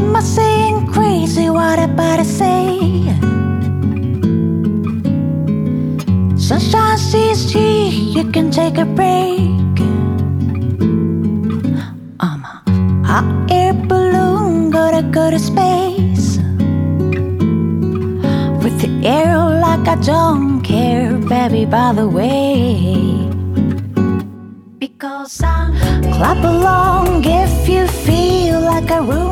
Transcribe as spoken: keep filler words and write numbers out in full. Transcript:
Am I saying crazy? What about I say? Sunshine sees tea, you can take a break. I'm a hot air balloon, gotta go to space. With the air like I don't care, baby, by the way. Because I clap along if you feel like a room